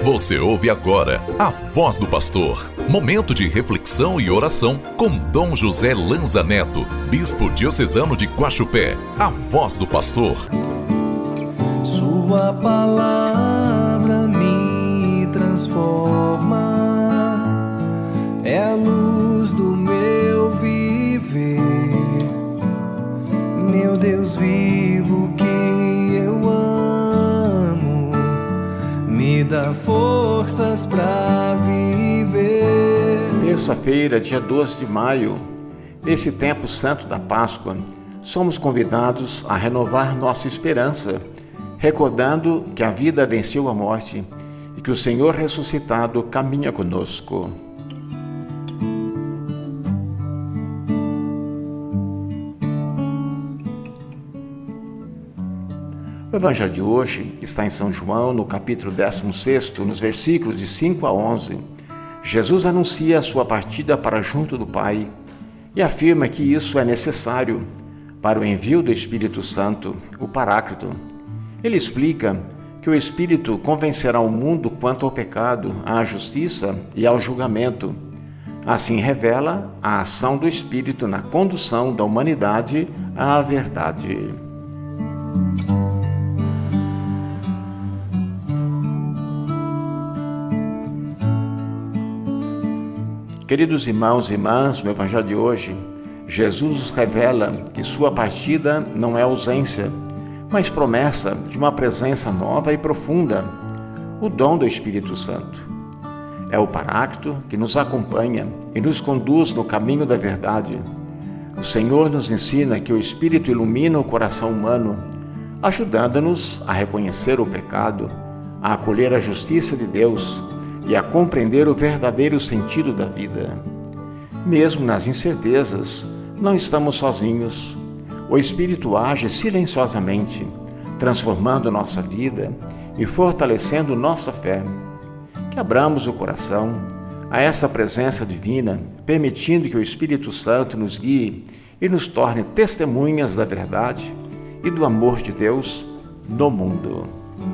Você ouve agora a Voz do Pastor. Momento de reflexão e oração com Dom José Lanza Neto, Bispo Diocesano de Guaxupé. A Voz do Pastor. Sua palavra me transforma, é a luz do meu viver. Meu Deus vivo que eu amo, me dá forças para viver. Terça-feira, dia 12 de maio, nesse tempo santo da Páscoa, somos convidados a renovar nossa esperança, recordando que a vida venceu a morte e que o Senhor ressuscitado caminha conosco. O Evangelho de hoje está em São João, no capítulo 16, nos versículos de 5 a 11. Jesus anuncia a sua partida para junto do Pai e afirma que isso é necessário para o envio do Espírito Santo, o Paráclito. Ele explica que o Espírito convencerá o mundo quanto ao pecado, à justiça e ao julgamento. Assim revela a ação do Espírito na condução da humanidade à verdade. Queridos irmãos e irmãs, no Evangelho de hoje, Jesus nos revela que sua partida não é ausência, mas promessa de uma presença nova e profunda, o dom do Espírito Santo. É o Paráclito que nos acompanha e nos conduz no caminho da verdade. O Senhor nos ensina que o Espírito ilumina o coração humano, ajudando-nos a reconhecer o pecado, a acolher a justiça de Deus e a compreender o verdadeiro sentido da vida. Mesmo nas incertezas, não estamos sozinhos. O Espírito age silenciosamente, transformando nossa vida e fortalecendo nossa fé. Que abramos o coração a essa presença divina, permitindo que o Espírito Santo nos guie e nos torne testemunhas da verdade e do amor de Deus no mundo.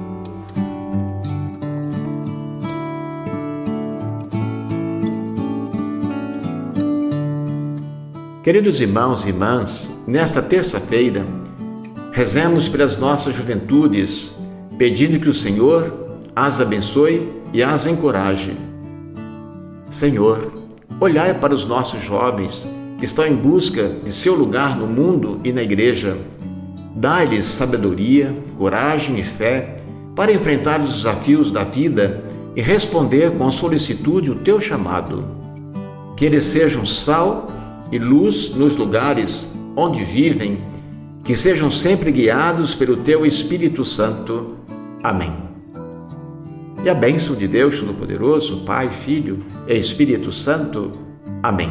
Queridos irmãos e irmãs, nesta terça-feira, rezemos pelas nossas juventudes, pedindo que o Senhor as abençoe e as encoraje. Senhor, olhai para os nossos jovens que estão em busca de seu lugar no mundo e na igreja. Dai-lhes sabedoria, coragem e fé para enfrentar os desafios da vida e responder com solicitude o teu chamado. Que eles sejam sal e luz nos lugares onde vivem, que sejam sempre guiados pelo Teu Espírito Santo. Amém. E a bênção de Deus Todo-Poderoso, Pai, Filho e Espírito Santo. Amém.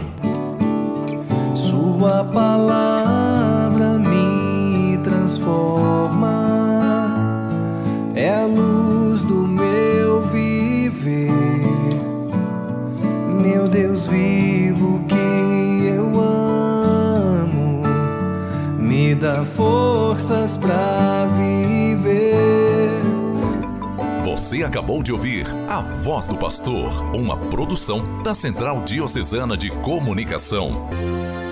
Sua palavra me transforma, é a luz do meu viver. Meu Deus vivo que me dá forças para viver. Você acabou de ouvir A Voz do Pastor, uma produção da Central Diocesana de Comunicação.